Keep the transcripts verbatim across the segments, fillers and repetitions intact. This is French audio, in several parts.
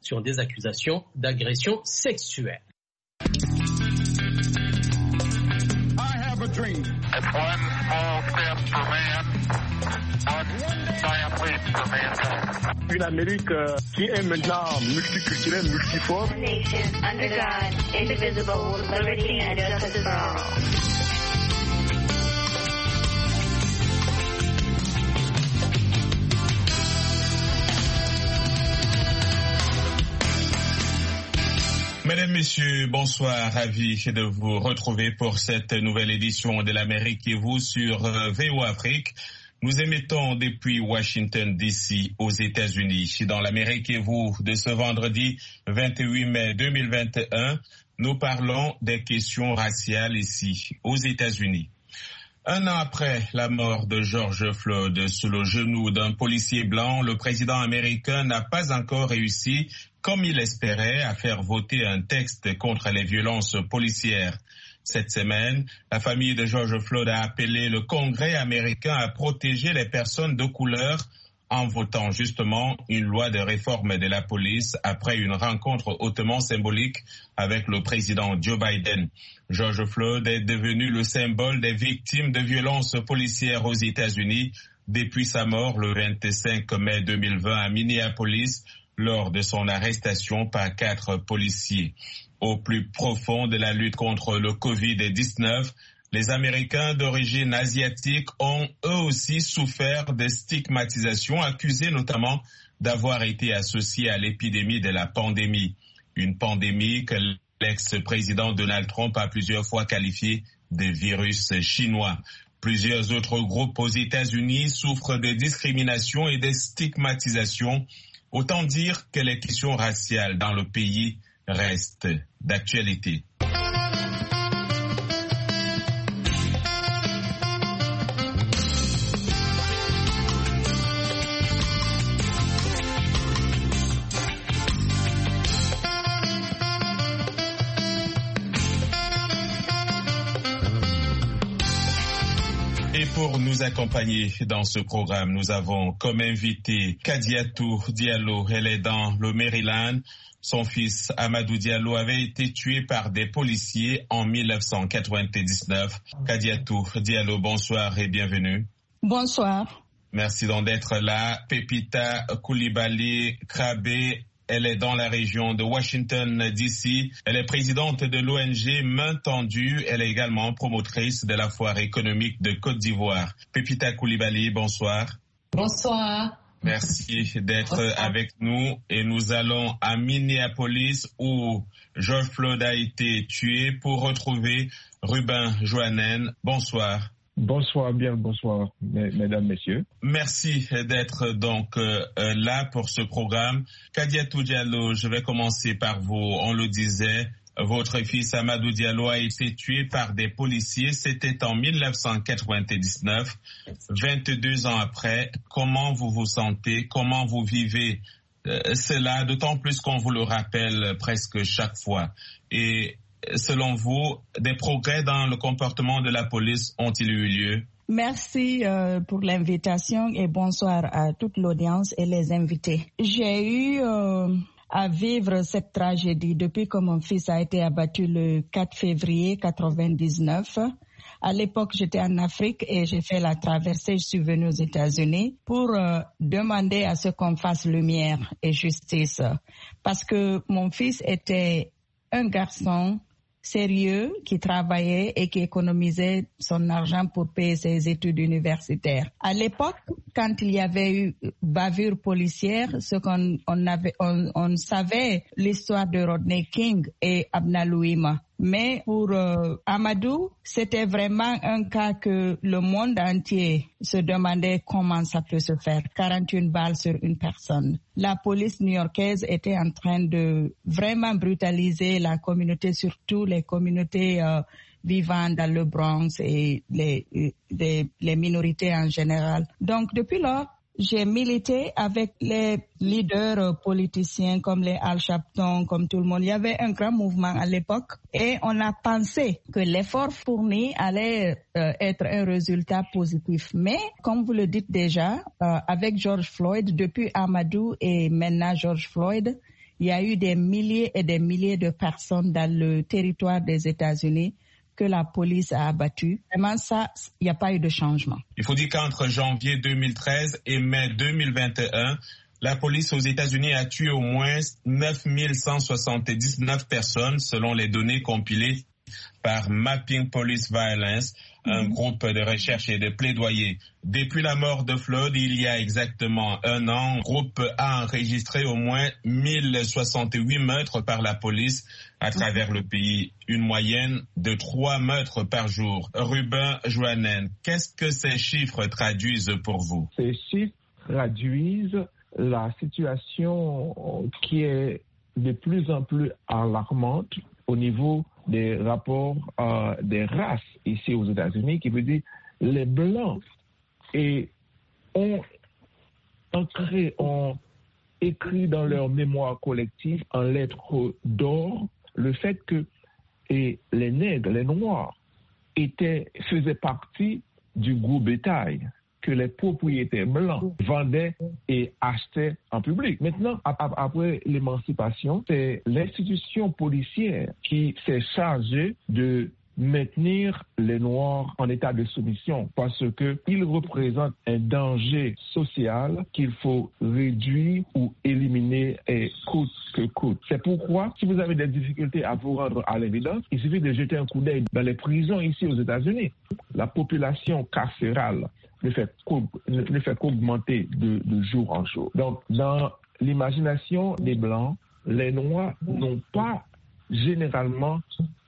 sur des accusations d'agression sexuelle. A dream. It's one small step for man, one giant leap for mankind. Une Amérique euh, qui est maintenant multiculturelle, multiforme. Nation under God, indivisible, liberty and justice for all. Mesdames, Messieurs, bonsoir, ravi de vous retrouver pour cette nouvelle édition de l'Amérique et vous sur V O Afrique. Nous émettons depuis Washington D C aux États-Unis. Dans l'Amérique et vous de ce vendredi vingt-huit mai deux mille vingt et un, nous parlons des questions raciales ici aux États-Unis. Un an après la mort de George Floyd sous le genou d'un policier blanc, le président américain n'a pas encore réussi, comme il espérait, à faire voter un texte contre les violences policières. Cette semaine, la famille de George Floyd a appelé le Congrès américain à protéger les personnes de couleur en votant justement une loi de réforme de la police après une rencontre hautement symbolique avec le président Joe Biden. George Floyd est devenu le symbole des victimes de violences policières aux États-Unis depuis sa mort le vingt-cinq mai deux mille vingt à Minneapolis lors de son arrestation par quatre policiers. Au plus profond de la lutte contre le covid dix-neuf, les Américains d'origine asiatique ont eux aussi souffert de stigmatisation, accusés notamment d'avoir été associés à l'épidémie de la pandémie. Une pandémie que l'ex-président Donald Trump a plusieurs fois qualifiée de virus chinois. Plusieurs autres groupes aux États-Unis souffrent de discrimination et de stigmatisation. Autant dire que les questions raciales dans le pays restent d'actualité. Et pour nous accompagner dans ce programme, nous avons comme invité Kadiatou Diallo. Elle est dans le Maryland. Son fils Amadou Diallo avait été tué par des policiers en mille neuf cent quatre-vingt-dix-neuf. Kadiatou Diallo, bonsoir et bienvenue. Bonsoir. Merci donc d'être là. Pepita Coulibaly Krabé, elle est dans la région de Washington D C. Elle est présidente de l'O N G Main Tendue. Elle est également promotrice de la foire économique de Côte d'Ivoire. Pepita Coulibaly, bonsoir. Bonsoir. Merci d'être bonsoir avec nous. Et nous allons à Minneapolis où George Floyd a été tué pour retrouver Ruben Joanen. Bonsoir. Bonsoir, bien bonsoir, mesdames, messieurs. Merci d'être donc euh, là pour ce programme. Kadiatou Diallo, je vais commencer par vous. On le disait, votre fils Amadou Diallo a été tué par des policiers. C'était en mille neuf cent quatre-vingt-dix-neuf. vingt-deux ans après, comment vous vous sentez? Comment vous vivez euh, cela? D'autant plus qu'on vous le rappelle presque chaque fois. Et selon vous, des progrès dans le comportement de la police ont-ils eu lieu? Merci euh, pour l'invitation et bonsoir à toute l'audience et les invités. J'ai eu euh, à vivre cette tragédie depuis que mon fils a été abattu le quatre février quatre-vingt-dix-neuf. À l'époque, j'étais en Afrique et j'ai fait la traversée. Je suis venue aux États-Unis pour euh, demander à ce qu'on fasse lumière et justice. Parce que mon fils était un garçon sérieux, qui travaillait et qui économisait son argent pour payer ses études universitaires. À l'époque, quand il y avait eu bavure policière, ce qu'on on avait, on, on savait l'histoire de Rodney King et Abna Louima. Mais pour euh, Amadou, c'était vraiment un cas que le monde entier se demandait comment ça peut se faire. quarante-et-une balles sur une personne. La police new-yorkaise était en train de vraiment brutaliser la communauté, surtout les communautés euh, vivant dans le Bronx et les, les, les minorités en général. Donc depuis lors, j'ai milité avec les leaders politiciens comme les Al Sharpton, comme tout le monde. Il y avait un grand mouvement à l'époque et on a pensé que l'effort fourni allait euh, être un résultat positif. Mais comme vous le dites déjà, euh, avec George Floyd, depuis Amadou et maintenant George Floyd, il y a eu des milliers et des milliers de personnes dans le territoire des États-Unis que la police a abattues. Vraiment, ça, il n'y a pas eu de changement. Il faut dire qu'entre janvier deux mille treize et mai deux mille vingt et un, la police aux États-Unis a tué au moins neuf mille cent soixante-dix-neuf personnes, selon les données compilées par Mapping Police Violence, un mmh. groupe de recherche et de plaidoyer. Depuis la mort de Floyd, il y a exactement un an, le groupe a enregistré au moins mille soixante-huit meurtres par la police à travers mmh. le pays, une moyenne de trois meurtres par jour. Ruben Joanen, qu'est-ce que ces chiffres traduisent pour vous? Ces chiffres traduisent la situation qui est de plus en plus alarmante au niveau des rapports euh, des races ici aux États-Unis, qui veut dire les Blancs et ont ancré, ont écrit dans leur mémoire collective en lettres d'or le fait que et les nègres, les Noirs, étaient, faisaient partie du gros bétail que les propriétaires blancs vendaient et achetaient en public. Maintenant, après l'émancipation, c'est l'institution policière qui s'est chargée de maintenir les Noirs en état de soumission parce qu'ils représentent un danger social qu'il faut réduire ou éliminer et coûte que coûte. C'est pourquoi, si vous avez des difficultés à vous rendre à l'évidence, il suffit de jeter un coup d'œil dans les prisons ici aux États-Unis. La population carcérale ne fait, ne fait qu'augmenter de, de jour en jour. Donc, dans l'imagination des Blancs, les Noirs n'ont pas généralement,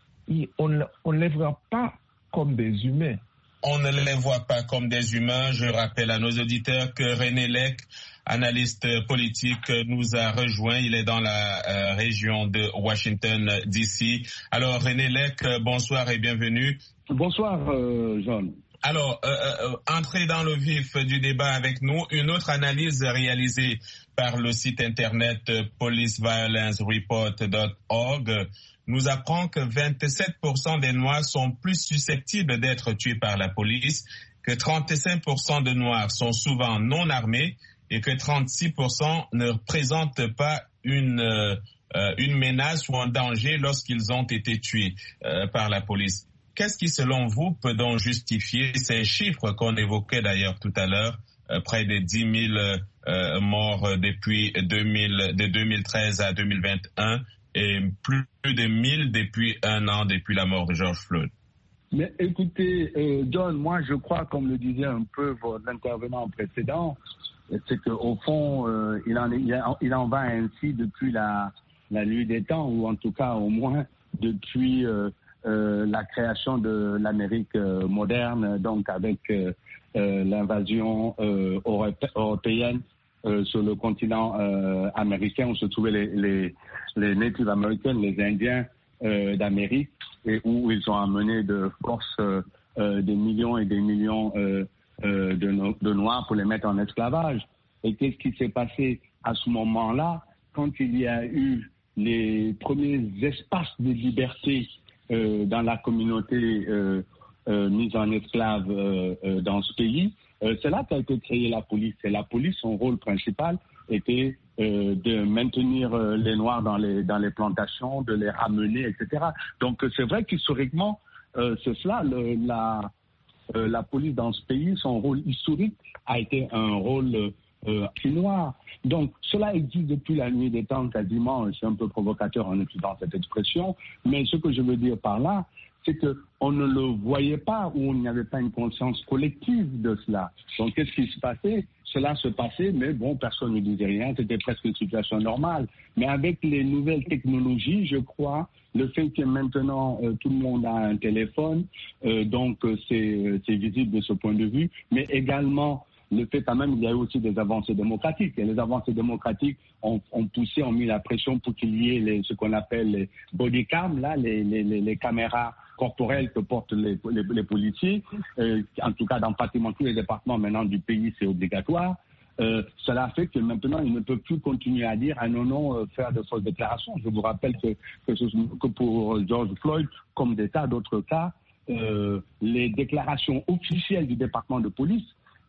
on ne les voit pas comme des humains. On ne les voit pas comme des humains. Je rappelle à nos auditeurs que René Lec, analyste politique, nous a rejoint. Il est dans la euh, région de Washington, D C. Alors, René Lec, bonsoir et bienvenue. Bonsoir, euh, John. Alors, euh, euh, entrez dans le vif du débat avec nous. Une autre analyse réalisée par le site internet police violence report dot org nous apprend que vingt-sept pour cent des Noirs sont plus susceptibles d'être tués par la police, que trente-cinq pour cent de Noirs sont souvent non armés et que trente-six pour cent ne présentent pas une, euh, une menace ou un danger lorsqu'ils ont été tués euh, par la police. Qu'est-ce qui, selon vous, peut donc justifier ces chiffres qu'on évoquait d'ailleurs tout à l'heure, euh, près de dix mille euh, morts depuis deux mille, de deux mille treize à deux mille vingt et un et plus de mille depuis un an, depuis la mort de George Floyd? Mais écoutez, euh, John, moi je crois, comme le disait un peu votre intervenant précédent, c'est qu'au fond, euh, il, en est, il en va ainsi depuis la, la nuit des temps, ou en tout cas au moins depuis... Euh, Euh, la création de l'Amérique euh, moderne, donc avec euh, euh, l'invasion euh, européenne euh, sur le continent euh, américain, où se trouvaient les, les, les Native Americans, les Indiens euh, d'Amérique, et où ils ont amené de force euh, euh, des millions et des millions euh, euh, de, no- de Noirs pour les mettre en esclavage. Et qu'est-ce qui s'est passé à ce moment-là, quand il y a eu les premiers espaces de liberté Euh, dans la communauté euh, euh, mise en esclave euh, euh, dans ce pays, euh, c'est là qu'a été créée la police. Et la police, son rôle principal était euh, de maintenir euh, les Noirs dans les, dans les plantations, de les ramener, et cetera. Donc c'est vrai qu'historiquement, euh, c'est cela, le, la, euh, la police dans ce pays, son rôle historique a été un rôle euh, noir. Donc, cela existe depuis la nuit des temps quasiment. C'est un peu provocateur en utilisant cette expression. Mais ce que je veux dire par là, c'est qu'on ne le voyait pas ou il n'y avait pas une conscience collective de cela. Donc, qu'est-ce qui se passait? Cela se passait, mais bon, personne ne disait rien. C'était presque une situation normale. Mais avec les nouvelles technologies, je crois, le fait que maintenant euh, tout le monde a un téléphone, euh, donc euh, c'est, c'est visible de ce point de vue, mais également le fait quand même, il y a eu aussi des avancées démocratiques. Et les avancées démocratiques ont, ont poussé, ont mis la pression pour qu'il y ait les, ce qu'on appelle les body cam, là, les, les, les, les caméras corporelles que portent les, les, les policiers. Euh, en tout cas, dans pratiquement tous les départements maintenant du pays, c'est obligatoire. Euh, cela fait que maintenant, ils ne peuvent plus continuer à dire « Ah non, non, euh, faire de fausses déclarations ». Je vous rappelle que, que, ce, que pour George Floyd, comme des tas d'autres cas, euh, les déclarations officielles du département de police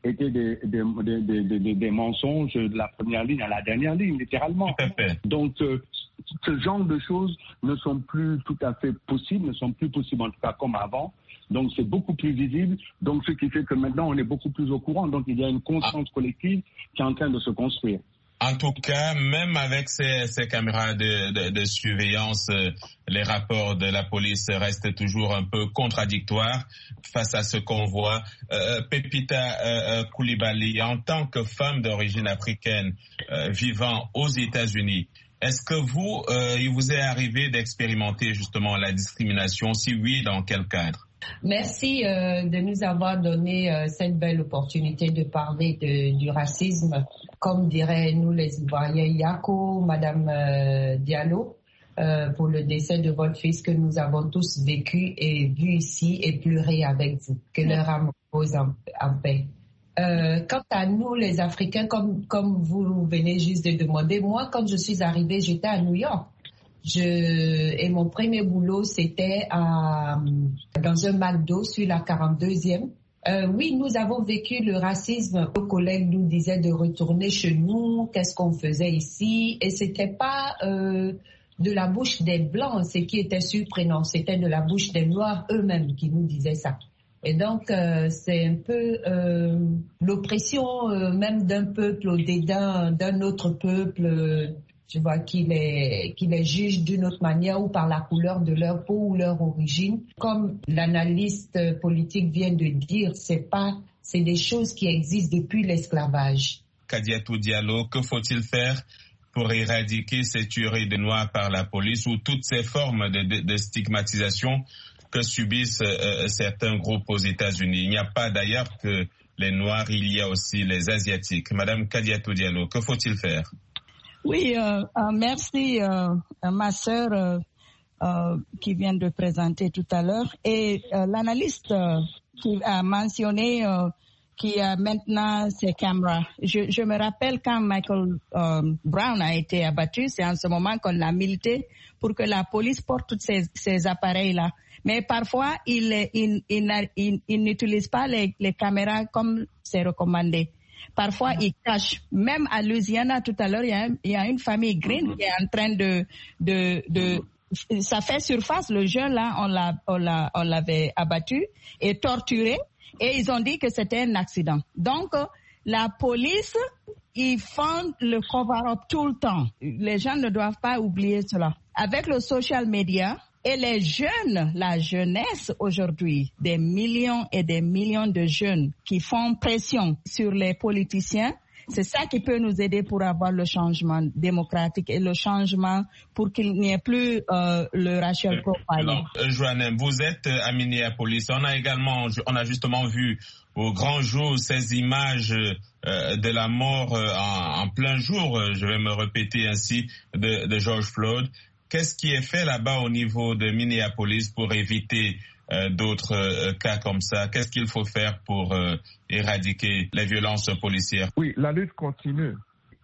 étaient des, des, des, des, des, des mensonges de la première ligne à la dernière ligne, littéralement. Tout à fait. Donc, euh, ce genre de choses ne sont plus tout à fait possibles, ne sont plus possibles en tout cas comme avant. Donc, c'est beaucoup plus visible. Donc, ce qui fait que maintenant, on est beaucoup plus au courant. Donc, il y a une conscience collective qui est en train de se construire. En tout cas, même avec ces, ces caméras de, de, de surveillance, euh, les rapports de la police restent toujours un peu contradictoires face à ce qu'on voit. Euh, Pepita euh, Coulibaly, en tant que femme d'origine africaine euh, vivant aux États-Unis, est-ce que vous, euh, il vous est arrivé d'expérimenter justement la discrimination? Si oui, dans quel cadre? Merci euh, de nous avoir donné euh, cette belle opportunité de parler de, du racisme. Comme diraient nous les Ivoiriens, Yako, Madame euh, Diallo, euh, pour le décès de votre fils que nous avons tous vécu et vu ici et pleuré avec vous. Que leur âme repose en, en paix. Euh, quant à nous, les Africains, comme, comme vous venez juste de demander, moi, quand je suis arrivée, j'étais à New York. Je, et mon premier boulot, c'était à, dans un McDo sur la quarante-deuxième. Euh, oui, nous avons vécu le racisme. Nos collègues nous disaient de retourner chez nous, qu'est-ce qu'on faisait ici. Et c'était pas euh, de la bouche des Blancs, ce qui était surprenant. C'était de la bouche des Noirs eux-mêmes qui nous disaient ça. Et donc, euh, c'est un peu euh, l'oppression euh, même d'un peuple au dédain d'un autre peuple, euh, tu vois, qui les, qui les juge d'une autre manière ou par la couleur de leur peau ou leur origine. Comme l'analyste politique vient de dire, c'est pas, c'est des choses qui existent depuis l'esclavage. Kadiatou Diallo, que faut-il faire pour éradiquer ces tueries de Noirs par la police ou toutes ces formes de, de, de stigmatisation que subissent euh, certains groupes aux États-Unis? Il n'y a pas d'ailleurs que les Noirs, il y a aussi les Asiatiques. Madame Kadiatou Diallo, que faut-il faire? Oui, euh, euh, merci euh, ma sœur euh, euh, qui vient de présenter tout à l'heure et euh, l'analyste euh, qui a mentionné euh, qui a maintenant ses caméras. Je, je me rappelle quand Michael euh, Brown a été abattu, c'est en ce moment qu'on l'a milité pour que la police porte tous ces, ces appareils-là. Mais parfois, il, il, il, il, il n'utilise pas les, les caméras comme c'est recommandé. Parfois, ils cachent. Même à Louisiana, tout à l'heure, il y a, il y a une famille Green qui est en train de, de, de, ça fait surface. Le jeune là, on l'a, on l'a, on l'avait abattu et torturé, et ils ont dit que c'était un accident. Donc, la police, ils font le cover-up tout le temps. Les gens ne doivent pas oublier cela. Avec le social media, et les jeunes, la jeunesse aujourd'hui, des millions et des millions de jeunes qui font pression sur les politiciens, c'est ça qui peut nous aider pour avoir le changement démocratique et le changement pour qu'il n'y ait plus euh, le racial profiling. Euh, Joanne, vous êtes à Minneapolis. On a également, on a justement vu au grand jour ces images euh, de la mort euh, en, en plein jour, je vais me répéter ainsi, de, de George Floyd. Qu'est-ce qui est fait là-bas au niveau de Minneapolis pour éviter euh, d'autres euh, cas comme ça? Qu'est-ce qu'il faut faire pour euh, éradiquer les violences policières? Oui, la lutte continue.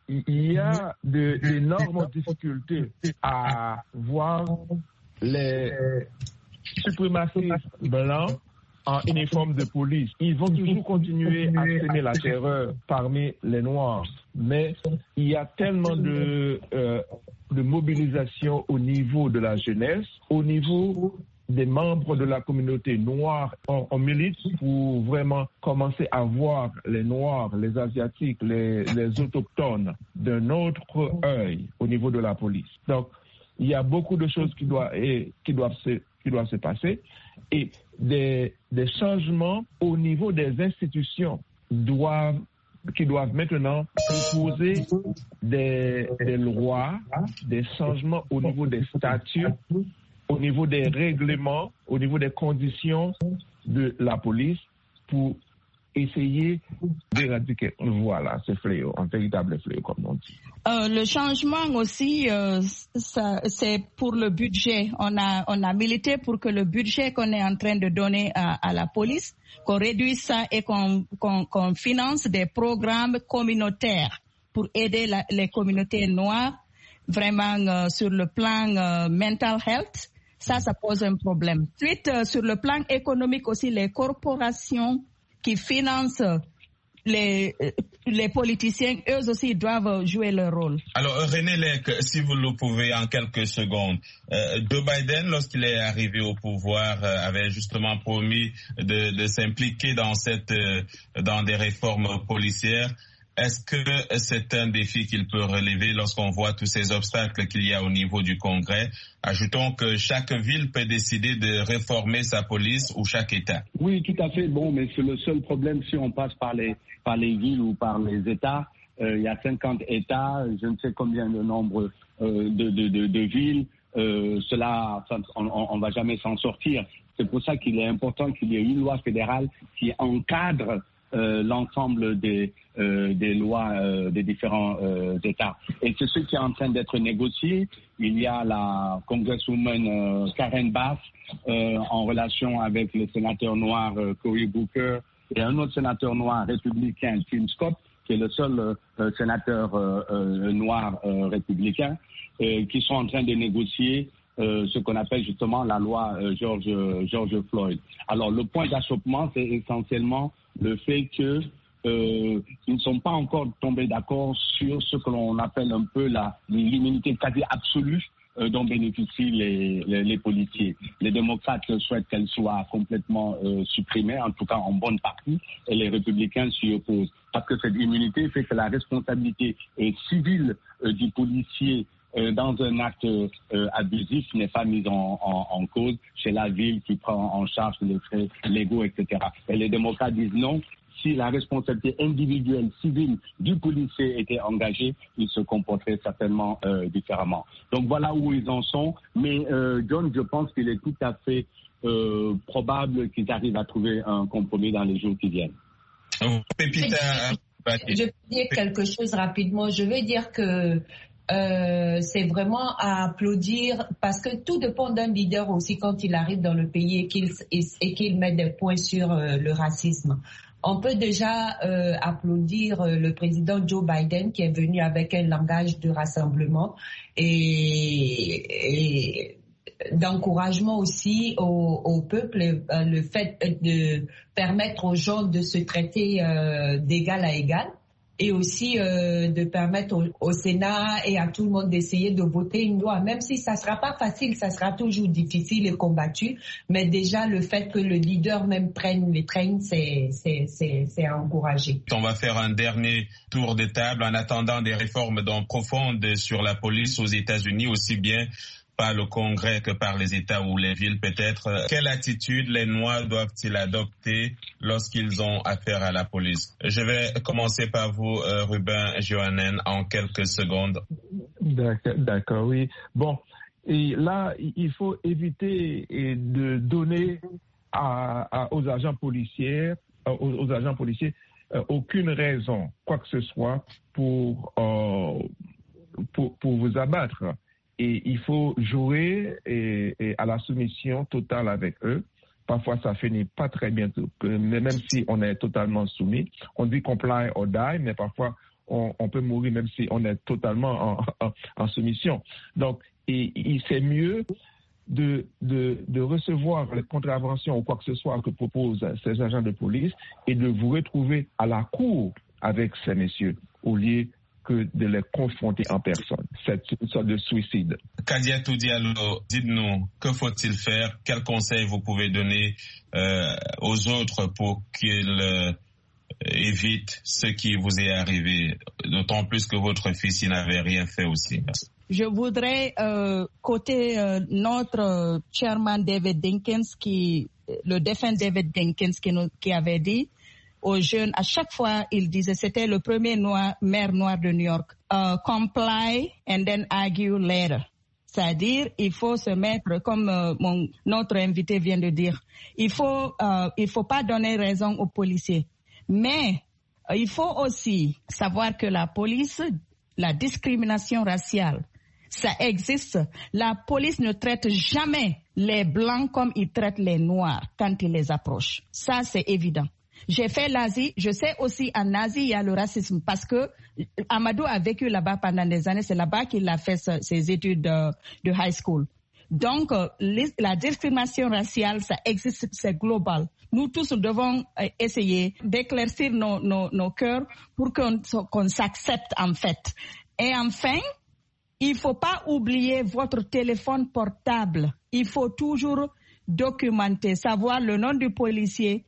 Il y a d'énormes difficultés à voir les suprémacistes blancs en uniforme de police. Ils vont toujours continuer à semer la terreur parmi les Noirs. Mais il y a tellement de, euh, de mobilisation au niveau de la jeunesse, au niveau des membres de la communauté noire. On, on milite pour vraiment commencer à voir les Noirs, les Asiatiques, les, les autochtones d'un autre œil au niveau de la police. Donc, il y a beaucoup de choses qui doivent, et, qui doivent, se, qui doivent se passer. Et des, des changements au niveau des institutions doivent, qui doivent maintenant proposer des, des lois, des changements au niveau des statuts, au niveau des règlements, au niveau des conditions de la police pour essayer d'éradiquer, voilà, ce fléau, un véritable fléau, comme on dit. Euh, le changement aussi, euh, ça, c'est pour le budget. On a, on a milité pour que le budget qu'on est en train de donner à, à la police, qu'on réduise ça et qu'on, qu'on, qu'on finance des programmes communautaires pour aider la, les communautés noires, vraiment euh, sur le plan euh, mental health. Ça, ça pose un problème. Ensuite, euh, sur le plan économique aussi, les corporations qui financent les, les politiciens, eux aussi, doivent jouer leur rôle. Alors, René Lec, si vous le pouvez en quelques secondes, euh, Joe Biden, lorsqu'il est arrivé au pouvoir, euh, avait justement promis de, de s'impliquer dans cette, euh, dans des réformes policières. Est-ce que c'est un défi qu'il peut relever lorsqu'on voit tous ces obstacles qu'il y a au niveau du Congrès? Ajoutons que chaque ville peut décider de réformer sa police ou chaque État. Oui, tout à fait. Bon, mais c'est le seul problème si on passe par les, par les villes ou par les États. Euh, il y a cinquante États, je ne sais combien de nombre euh, de, de, de, de villes. Euh, cela, on ne va jamais s'en sortir. C'est pour ça qu'il est important qu'il y ait une loi fédérale qui encadre Euh, l'ensemble des, euh, des lois euh, des différents euh, États. Et c'est ce qui est en train d'être négocié. Il y a la congresswoman euh, Karen Bass euh, en relation avec le sénateur noir euh, Cory Booker et un autre sénateur noir républicain, Tim Scott, qui est le seul euh, sénateur euh, euh, noir euh, républicain, euh, qui sont en train de négocier Euh, ce qu'on appelle justement la loi euh, George, George Floyd. Alors le point d'achoppement, c'est essentiellement le fait que euh, ils ne sont pas encore tombés d'accord sur ce que l'on appelle un peu la l'immunité quasi absolue euh, dont bénéficient les, les, les policiers. Les démocrates souhaitent qu'elle soit complètement euh, supprimée, en tout cas en bonne partie, et les républicains s'y opposent. Parce que cette immunité fait que la responsabilité euh, civile euh, du policier Euh, dans un acte euh, abusif n'est pas mise en, en, en cause chez la ville qui prend en charge les frais légaux, et cetera. Et les démocrates disent non. Si la responsabilité individuelle, civile du policier était engagée, il se comporterait certainement euh, différemment. Donc voilà où ils en sont. Mais euh, John, je pense qu'il est tout à fait euh, probable qu'ils arrivent à trouver un compromis dans les jours qui viennent. Pépita, je peux dire quelque chose rapidement. Je veux dire que Euh, c'est vraiment à applaudir parce que tout dépend d'un leader aussi quand il arrive dans le pays et qu'il, et, et qu'il met des points sur euh, le racisme. On peut déjà euh, applaudir euh, le président Joe Biden qui est venu avec un langage de rassemblement et, et d'encouragement aussi au, au peuple, euh, le fait de permettre aux gens de se traiter euh, d'égal à égal. Et aussi euh, de permettre au, au Sénat et à tout le monde d'essayer de voter une loi, même si ça sera pas facile, ça sera toujours difficile et combattu, mais déjà le fait que le leader même prenne les trains, c'est, c'est, c'est, c'est à encourager. On va faire un dernier tour de table en attendant des réformes donc profondes sur la police aux États-Unis, aussi bien par le Congrès que par les États ou les villes peut-être. Quelle attitude les Noirs doivent-ils adopter lorsqu'ils ont affaire à la police? Je vais commencer par vous, euh, Ruben Johanen, en quelques secondes. D'accord, d'accord, oui. Bon, et là, il faut éviter de donner à, à, aux agents policiers, aux, aux agents policiers, euh, aucune raison, quoi que ce soit, pour, euh, pour, pour vous abattre. Et il faut jouer et, et à la soumission totale avec eux. Parfois, ça finit pas très bien, mais même si on est totalement soumis. On dit comply or die, mais parfois, on, on peut mourir même si on est totalement en, en, en soumission. Donc, et, et c'est mieux de, de, de recevoir les contraventions ou quoi que ce soit que proposent ces agents de police et de vous retrouver à la cour avec ces messieurs au lieu que de les confronter en personne. C'est une sorte de suicide. Kadiatou Diallo, dites-nous, que faut-il faire? Quels conseils vous pouvez donner euh, aux autres pour qu'ils euh, évitent ce qui vous est arrivé? D'autant plus que votre fils, il n'avait rien fait aussi. Je voudrais euh, côté euh, notre euh, chairman David Dinkins, qui, le défunt David Dinkins qui, nous, qui avait dit aux jeunes, à chaque fois, il disait, c'était le premier noir, maire noir de New York, uh, comply and then argue later. C'est-à-dire, il faut se mettre, comme euh, mon, notre invité vient de dire, il faut, euh, il faut pas donner raison aux policiers. Mais euh, il faut aussi savoir que la police, la discrimination raciale, ça existe. La police ne traite jamais les blancs comme ils traitent les noirs quand ils les approchent. Ça, c'est évident. J'ai fait l'Asie, je sais aussi en Asie il y a le racisme parce que Amadou a vécu là-bas pendant des années, c'est là-bas qu'il a fait ses études de, de high school. Donc, la discrimination raciale, ça existe, c'est global. Nous tous nous devons euh, essayer d'éclaircir nos, nos, nos cœurs pour qu'on, qu'on s'accepte en fait. Et enfin, il ne faut pas oublier votre téléphone portable. Il faut toujours documenter, savoir le nom du policier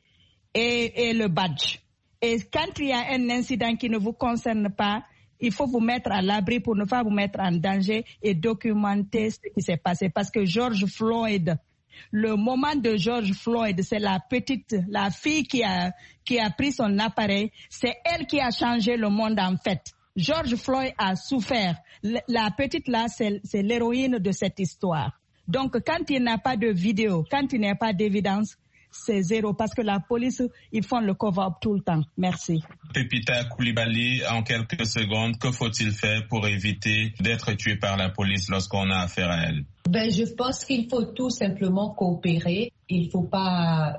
et, et le badge. Et quand il y a un incident qui ne vous concerne pas, il faut vous mettre à l'abri pour ne pas vous mettre en danger et documenter ce qui s'est passé. Parce que George Floyd, le moment de George Floyd, c'est la petite, la fille qui a, qui a pris son appareil. C'est elle qui a changé le monde en fait. George Floyd a souffert. La petite là, c'est, c'est l'héroïne de cette histoire. Donc, quand il n'y a pas de vidéo, quand il n'y a pas d'évidence, c'est zéro. Parce que la police, ils font le cover-up tout le temps. Merci. Pépita Coulibaly, en quelques secondes, que faut-il faire pour éviter d'être tué par la police lorsqu'on a affaire à elle? Ben, je pense qu'il faut tout simplement coopérer. Il ne faut pas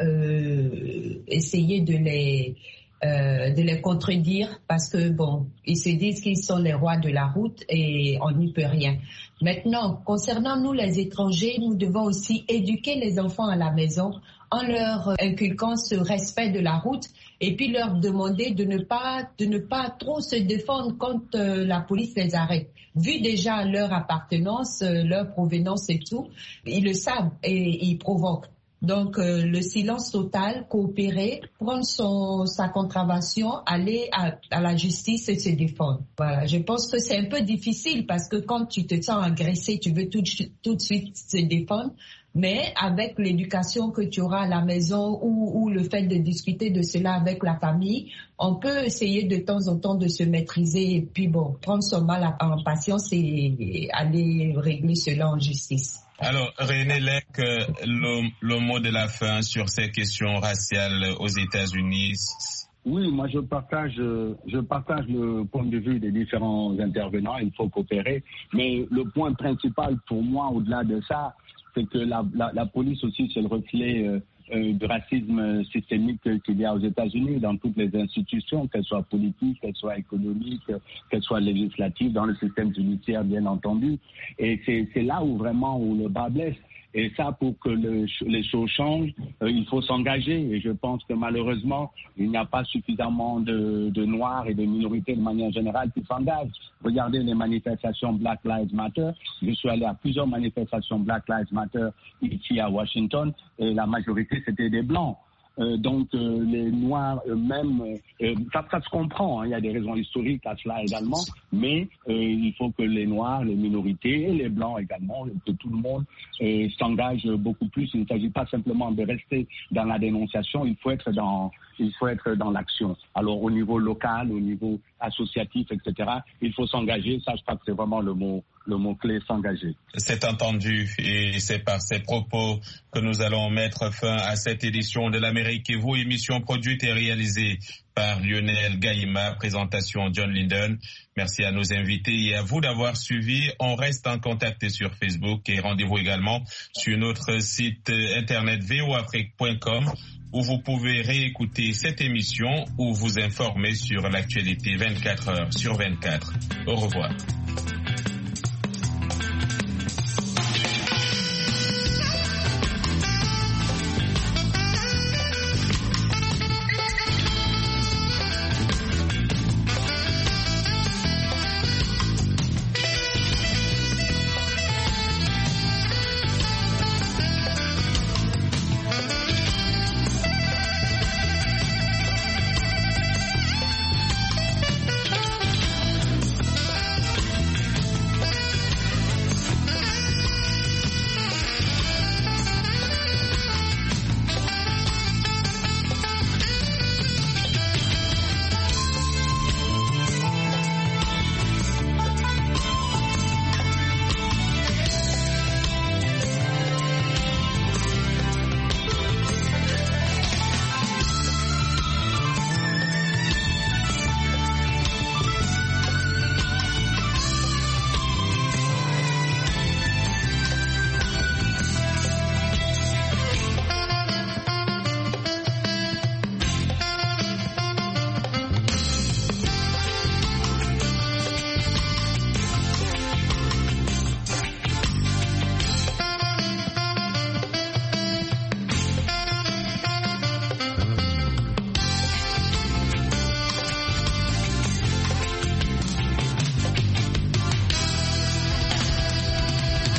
euh, essayer de les... Euh, de les contredire parce que bon, ils se disent qu'ils sont les rois de la route et on n'y peut rien. Maintenant, concernant nous les étrangers, nous devons aussi éduquer les enfants à la maison en leur inculquant ce respect de la route et puis leur demander de ne pas de ne pas trop se défendre quand euh, la police les arrête. Vu déjà leur appartenance, euh, leur provenance et tout, ils le savent et ils provoquent. Donc, euh, le silence total, coopérer, prendre son, sa contravention, aller à, à la justice et se défendre. Voilà, je pense que c'est un peu difficile parce que quand tu te sens agressé, tu veux tout, tout de suite se défendre. Mais avec l'éducation que tu auras à la maison ou, ou le fait de discuter de cela avec la famille, on peut essayer de temps en temps de se maîtriser et puis bon, prendre son mal en patience et aller régler cela en justice. Alors, René Lec, le, le mot de la fin sur ces questions raciales aux États-Unis. Oui, moi je partage, je partage le point de vue des différents intervenants. Il faut coopérer, mais le point principal pour moi, au-delà de ça, c'est que la, la, la police aussi, c'est le reflet euh, euh, du racisme systémique qu'il y a aux États-Unis dans toutes les institutions, qu'elles soient politiques, qu'elles soient économiques, qu'elles soient législatives, dans le système judiciaire, bien entendu. Et c'est, c'est là où vraiment où le bas blesse. Et ça, pour que le, les choses changent, euh, il faut s'engager. Et je pense que malheureusement, il n'y a pas suffisamment de, de Noirs et de minorités de manière générale qui s'engagent. Regardez les manifestations Black Lives Matter. Je suis allé à plusieurs manifestations Black Lives Matter ici à Washington et la majorité, c'était des Blancs. Euh, donc euh, les Noirs eux-mêmes, euh, ça, ça se comprend, hein, il y a des raisons historiques à cela également, mais euh, il faut que les Noirs, les minorités et les Blancs également, que tout le monde euh, s'engage beaucoup plus. Il ne s'agit pas simplement de rester dans la dénonciation, il faut être dans, il faut être dans l'action. Alors au niveau local, au niveau associatif, et cetera, il faut s'engager, ça je crois que c'est vraiment le mot. Le mot-clé, s'engager. C'est entendu et c'est par ces propos que nous allons mettre fin à cette édition de l'Amérique et vous, émission produite et réalisée par Lionel Gaïma, présentation John Linden. Merci à nos invités et à vous d'avoir suivi. On reste en contact sur Facebook et rendez-vous également sur notre site internet v o afrique point com où vous pouvez réécouter cette émission ou vous informer sur l'actualité vingt-quatre heures sur vingt-quatre. Au revoir.